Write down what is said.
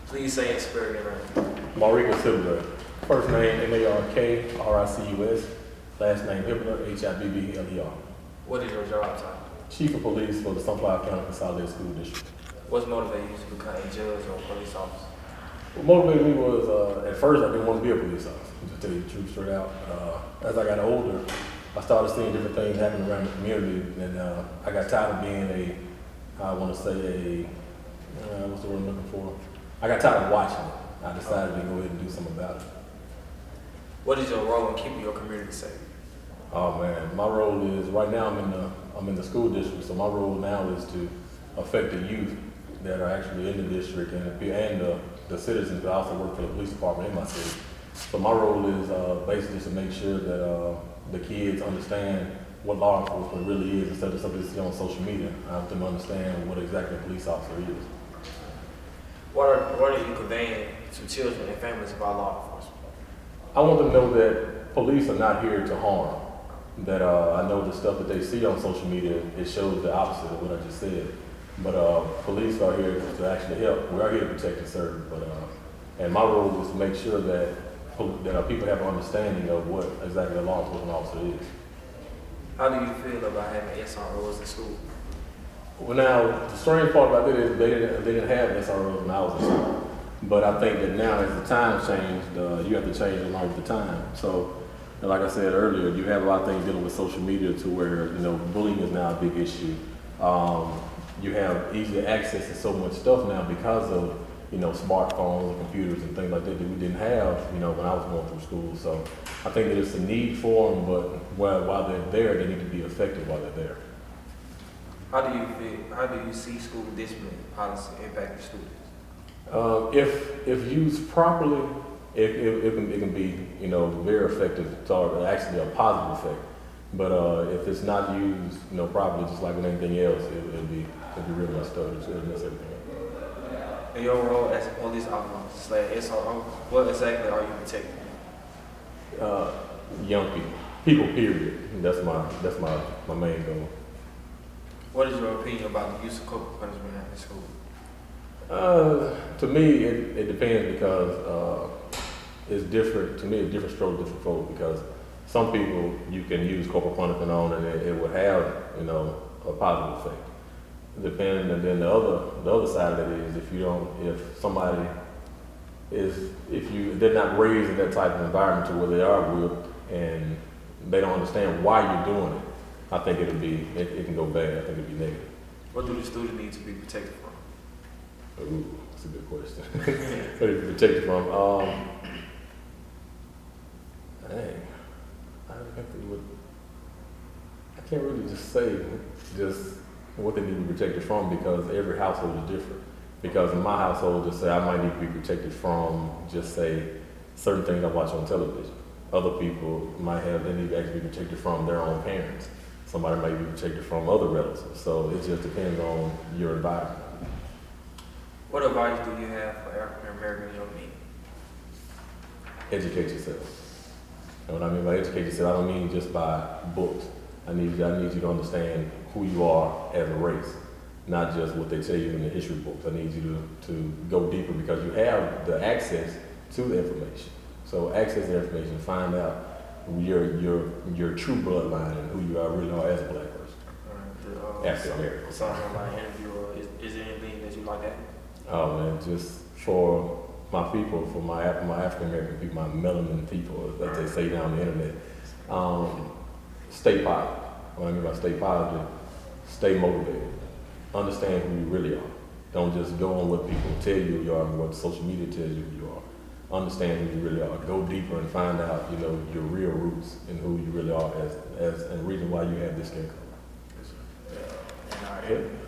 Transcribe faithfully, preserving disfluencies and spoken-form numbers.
Please say and spell your name. Marika Hibbler. First name M A R K R I C U S. Last name Hibbler, H I B B L E R. What is your job title? Chief of Police for the Sunflower County Consolidated School District. What's motivated you to become a judge or a police officer? What motivated me was, uh, at first I didn't want to be a police officer, to tell you the truth straight out. Uh, as I got older, I started seeing different things happen around the community, and uh, I got tired of being a, I want to say a, uh, what's the word I'm looking for? I got tired of watching it. I decided to go ahead and do something about it. What is your role in keeping your community safe? Oh man, my role is, right now I'm in the, I'm in the school district, so my role now is to affect the youth that are actually in the district and, the- and the, the citizens, but I also work for the police department in my city. So my role is uh, basically to make sure that uh, the kids understand what law enforcement really is instead of something that's on social media. I have them understand what exactly a police officer is. What are, what are you conveying to children and families about law enforcement? I want them to know that police are not here to harm. That uh, I know the stuff that they see on social media, it shows the opposite of what I just said. But uh, police are here to actually help. We are here to protect and serve. But uh, and my role is to make sure that that uh, people have an understanding of what exactly a law enforcement officer is. How do you feel about having S R Os in school? Well, now the strange part about that is they didn't they didn't have S R Os when I was in school. But I think that now, as the times changed, uh, you have to change along with the time. So. And like I said earlier, you have a lot of things dealing with social media to where, you know, bullying is now a big issue. Um, you have easy access to so much stuff now because of, you know, smartphones and computers and things like that that we didn't have, you know, when I was going through school. So I think that it's a need for them, but while, while they're there, they need to be effective while they're there. How do you feel, how do you see school discipline policy impacting students? Uh, if, if used properly, It, it, it, can, it can be, you know, very effective, to actually a positive effect. But uh, if it's not used, you know, properly, just like with anything else, it, it'll be, it'll be real messed up. It'll mess everything up. In your role as a police officer slash S R O, what exactly are you protecting? Uh, young people, people. Period. That's my, that's my, my main goal. What is your opinion about the use of corporal punishment in school? Uh, to me, it, it depends because uh, it's different. To me, it's different stroke, different folk. Because some people you can use corporal punishment on, and it, it would have, you know, a positive effect. Depending, and then the other, the other side of it is if you don't, if somebody is, if you they're not raised in that type of environment to where they are whipped, and they don't understand why you're doing it, I think it'll be, it, it can go bad. I think it'll be negative. What do the students need to be protected from? Ooh, that's a good question. What do you protect from? Um, dang, I think they would. I can't really just say just what they need to be protected from because every household is different. Because in my household, just say I might need to be protected from just say certain things I watch on television. Other people might have they need to actually be protected from their own parents. Somebody might be protected from other relatives. So it just depends on your environment. What advice do you have for African American young men? Educate yourself. And what I mean by educate yourself, I don't mean just by books. I need you, I need you to understand who you are as a race, not just what they tell you in the history books. I need you to, to go deeper because you have the access to the information. So access the information, find out your your your true bloodline and who you are really are as a black person. Uh, the, uh, African American. Something on my interview, uh, is, is there anything that you like that? Oh man, just for my people, for my my African American people, my melanin people, as they say down the internet, um, stay positive. What I mean by stay positive, stay motivated. Understand who you really are. Don't just go on what people tell you you are and what social media tells you you are. Understand who you really are. Go deeper and find out, you know, your real roots and who you really are as as and reason why you have this skin color. Yeah. And, uh, Yeah.